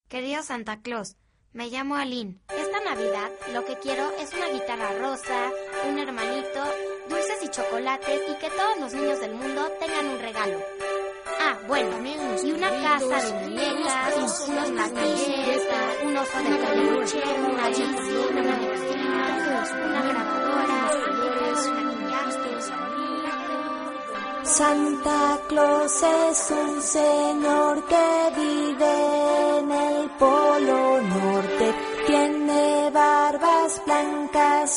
Querido Santa Claus, me llamo Aline. Esta Navidad lo que quiero es una guitarra rosa, un hermanito, dulces y chocolates y que todos los niños del mundo tengan un regalo. Ah, bueno, y una casa de muñecas, unos martillos, un oso de peluche, una Biblia, una grabadora, Santa Claus es un señor que vive en el Polo Norte. Tiene barbas blancas